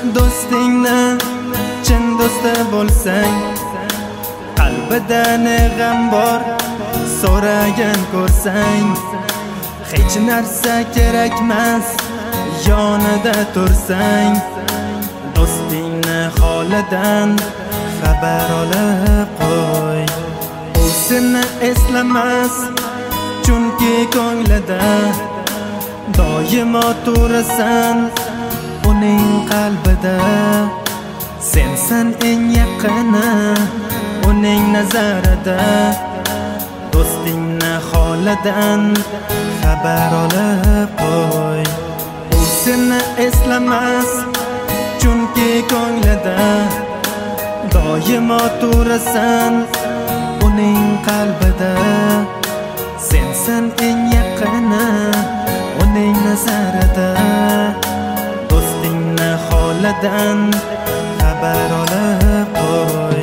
do'stingni chin do'sti bo'lsang, qalbida ne g'am bor so'ragan ko'rsang, hech narsa kerakmas yonida tursang, do'stingni holidan xabar olib qo'y. U seni eslamas, chunki ko'nglida doimo turasan uning qalbida. Sensan eng yaqini uning nazarida, do'stingni holidan xabar olib qo'y. U seni eslamas, chunki ko'nglida doimo turasan uning qalbida. Sensan eng yaqini uning nazarida, do'stingni holidan xabar olib qo'y.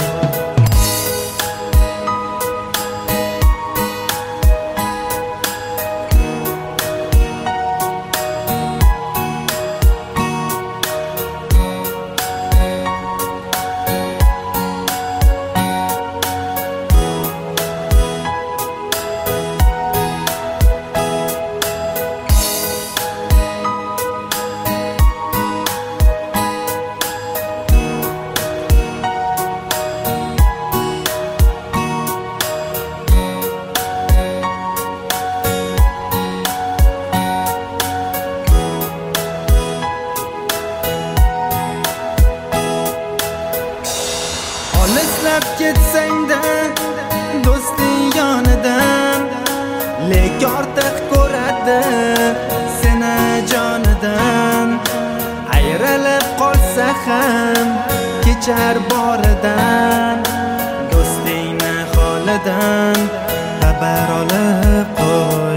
Olislab ketsang-da do'sting yonidan, lek ortiq ko'radi seni jonidan. Ayrilib qolsa ham kechar boridan, do'stingni holidan xabar olib qo'y.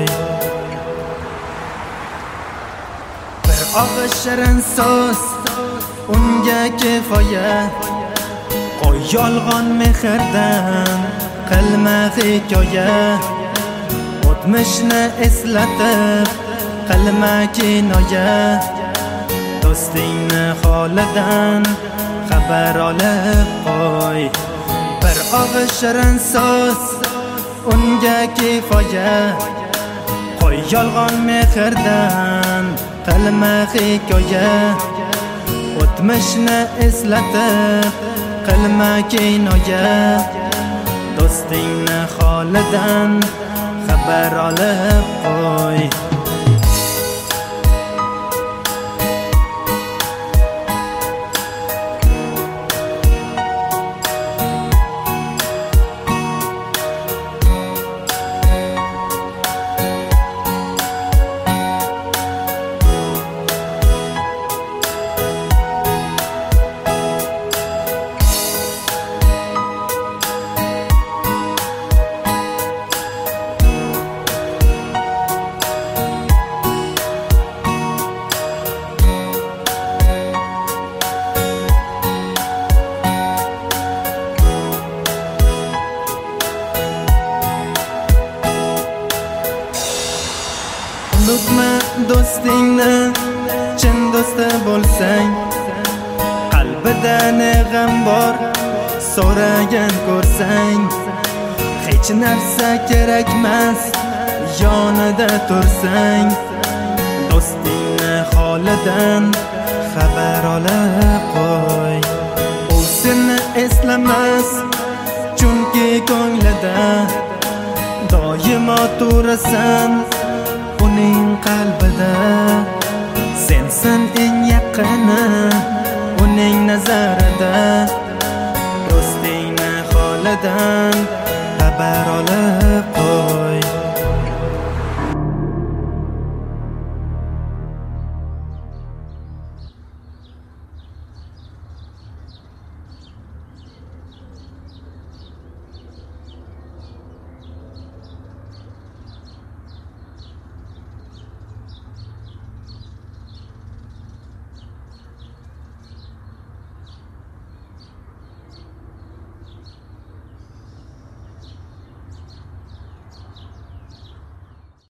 Bir og'iz shirin so'z unga kifoya, qo'y yolg'on mehrdan qilma hikoya. O'tmishni eslatib qilma kinoya, do'stingni holidan xabar olib qo'y. Bir og'iz shirin so'z unga kifoya, qo'y yolg'on mehrdan qilma hikoya. O'tmishni eslatib qilma kinoya, do'stingni holidan xabar olib qo'y. Unutma do'stingni chin do'sti bo'lsang, qalbida ne g'am bor so'ragan ko'rsang, hech narsa kerakmas yonida tursang, do'stingni holidan xabar olib qo'y. U seni eslamas, chunki ko'nglida doimo turasan uning qalbida. Sensan eng yaqini uning nazarida, do'stingni holidan xabar olib qo'y.